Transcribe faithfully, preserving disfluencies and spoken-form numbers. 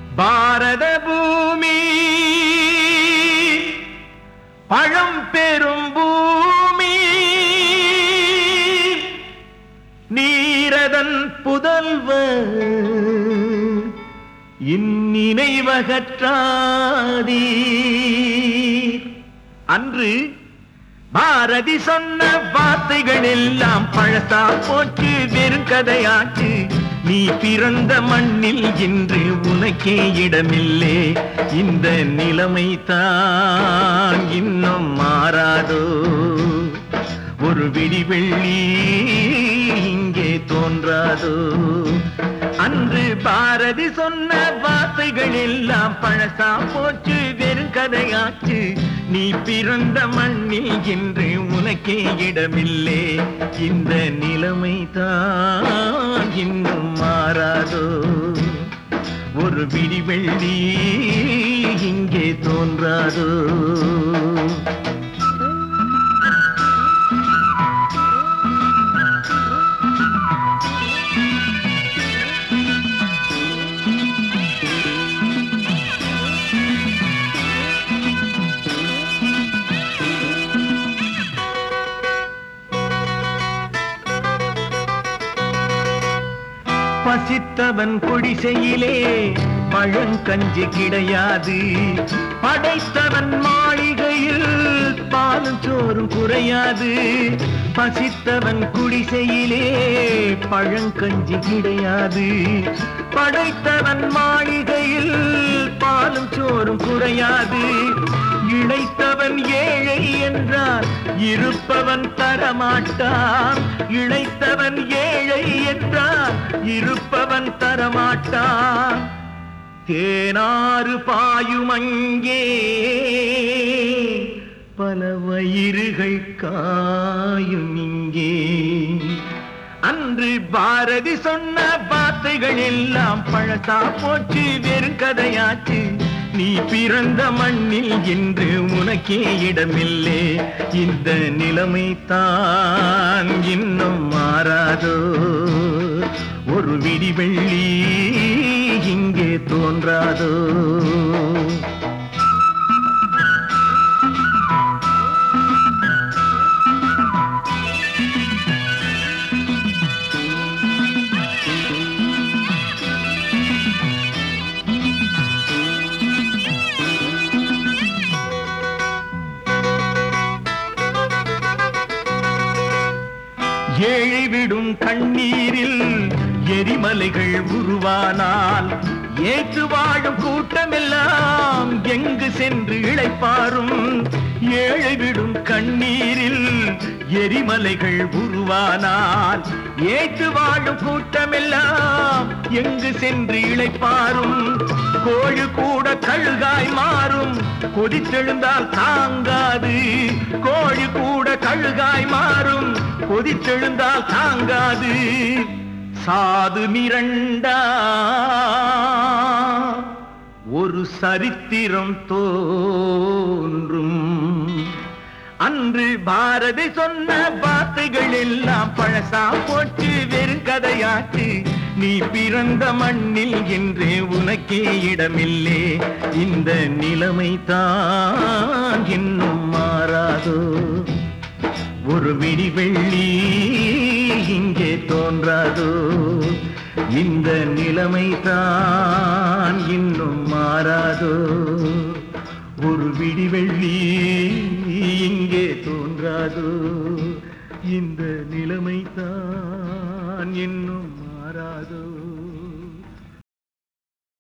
பாரத பூமி பழம் பெரும் பூமி, நீரதன் புதல்வர் இந்நினைவகற்றாதீ. அன்று பாரதி சொன்ன வார்த்தைகள் எல்லாம் பழசா போச்சு, வெறும் கதையாச்சு. நீ பிறந்த மண்ணில் இன்று உனக்கே இடமில்லே. இந்த நிலைமை தான் இன்னும் மாறாதோ. ஒரு விடிவெள்ளி இங்கே தோன்றாதோ. அன்று பாரதி சொன்ன வார்த்தைகள் எல்லாம் பழசா போச்சு, வெறும் கதையாச்சு. நீ பிறந்த மண்ணில் இன்று உனக்கே இடமில்லே. இந்த நிலைமை தான் இன்னும் மாறாதோ. ஒரு விடிவெள்ளி இங்கே தோன்றாதோ. பசித்தவன் குடிசையிலே பழங்கஞ்சி கிடையாது. படைத்தவன் மாளிகையில் பாலும் சோறும் குறையாது. பசித்தவன் குடிசையிலே பழங்கஞ்சி கிடையாது. படைத்தவன் மாளிகையில் பாலும் சோறும் குறையாது. இழைத்தவன் ஏழை என்றால் இருப்பவன் தரமாட்டான். இழைத்தவன் ஏழை என்றால் இருப்பவன் தரமாட்டான். தேனாறு பாயுமங்கே பல வயிறுகள் காயும் இங்கே. அன்று பாரதி சொன்ன வார்த்தைகள் எல்லாம் பழசா போச்சு, வெறும் கதையாச்சு. நீ பிறந்த மண்ணில் இன்று உனக்கே இடமில்லே. இந்த நிலைமை தான் இன்னும் மாறாதோ. ஒரு விடிவெள்ளி இங்கே தோன்றாதோ. ஏழை விடும் கண்ணீரில் எரிமலைகள் உருவானால் ஏற்று வாழும் கூட்டமெல்லாம் எங்கு சென்று இளைப்பாரும். ஏழை விடும் கண்ணீரில் எரிமலைகள் உருவானால் ஏற்று வாழும் கூட்டமெல்லாம் எங்கு சென்று இளைப்பாரும். கோழி கூட கழுகாய் மாறும், கொதித்தெழுந்தால் தாங்காது. கோழி கூட கழுகாய் மாறும், கொதித்தெழுந்தால் தாங்காது. சாது மிரண்டா ஒரு சரித்திரம் தோன்றும். அன்று பாரதி சொன்ன வார்த்தைகள் எல்லாம் பழசா போச்சு, வெறும் கதையாச்சு. நீ பிறந்த மண்ணில் என்றே உனக்கே இடமில்லே. இந்த நிலைமை தான் இன்னும் மாறாதோ. ஒரு விடிவெள்ளி இங்கே தோன்றாதோ. இந்த நிலைமை தான் இன்னும் மாறாதோ. ஒரு விடிவெள்ளி இங்கே தோன்றாதோ. இந்த நிலைமை தான் இன்னும்